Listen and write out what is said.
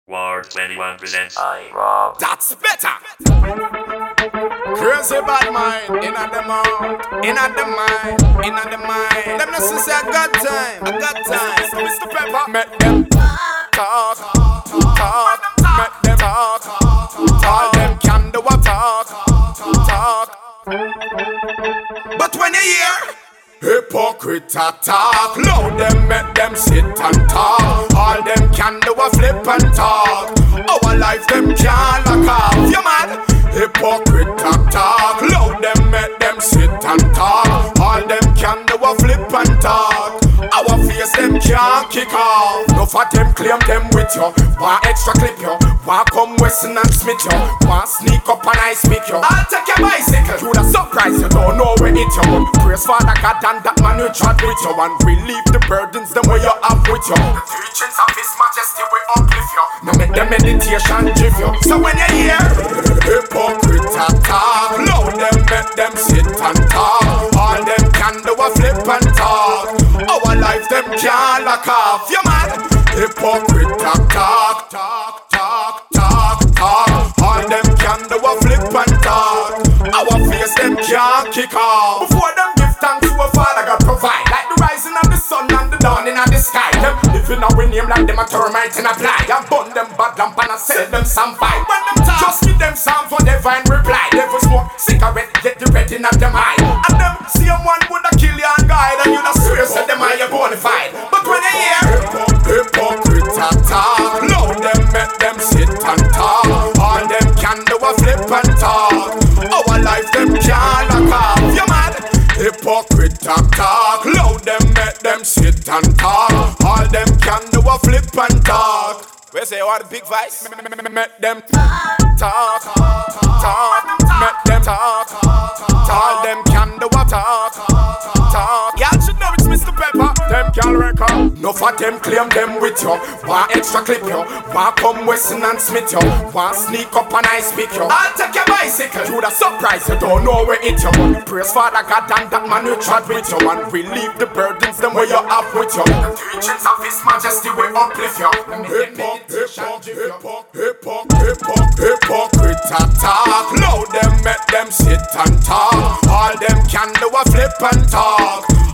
War 21 presents I Rob. That's better. Crazy bad mind, inna the mouth, inna the mind, inna the mind. Them no say I got time, Mr. Pepper. Make them talk, make them talk. All them can do a talk. But when you hear hypocrite talk, loud them make them sit and talk. All them can do a flip and talk. Our life them can't lock off. You mad? Hypocrite talk, loud them make them sit and talk. All them can do a flip and talk. Our face them can't kick off. No for them claim them with you. Want extra clip you. Want come Weston and Smith you. Want sneak up and I speak you. I'll take your bicycle. You the surprise you don't know where it you. Praise Father God and that man who chat with you. And relieve the burdens them where you have with you. The teachings of His Majesty will uplift you. Now make the meditation give you. So when you hear hypocrite talk, loud them make them sit and talk. All them can do a flip and talk. Our life them can't lock off. You mad? Hypocrite talk. All them can do a flip and talk. Our face them can't kick off. Before them give thanks to a Father God provide. Like the rising of the sun and the dawning of the sky. Them living our name like them a termite in a fly. I burn them bad lamp and I sell them some fight. When them talk, just give them some for divine reply. Never smoke cigarette, get the red in them eye. And them same one would a kill you and guide. And you the swear said them are your bonafide. But when they hear hypocrite talk, loud them make them sit and talk. All them can do a flip and talk. Our life them can't lock off. You mad? Hypocrite talk, loud them make them sit and talk. All them can do a flip and talk. We say what the big voice? Make them talk. Make them talk. All them can do a talk. Y'all should know it's Mr. Pepper. Them can record. No for them claim them with you. Want extra clip you. Want come Weston and Smith you. Want sneak up and I speak you. I'll take your bicycle. You the surprise you don't know where it you. Praise Father God and that man who chat with you. And relieve the burdens them where you have with you. The teachings of His Majesty will uplift you. Hypocrite talk. Loud them make them sit and talk. All them can do a flip and talk.